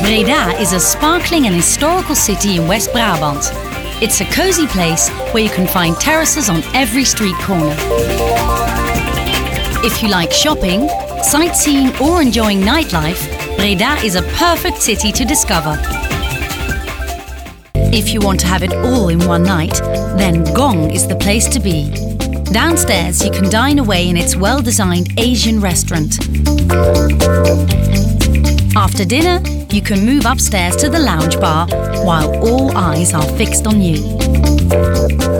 Breda is a sparkling and historical city in West Brabant. It's a cosy place where you can find terraces on every street corner. If you like shopping, sightseeing or enjoying nightlife, Breda is a perfect city to discover. If you want to have it all in one night, then Gong is the place to be. Downstairs you can dine away in its well-designed Asian restaurant. After dinner, you can move upstairs to the lounge bar while all eyes are fixed on you.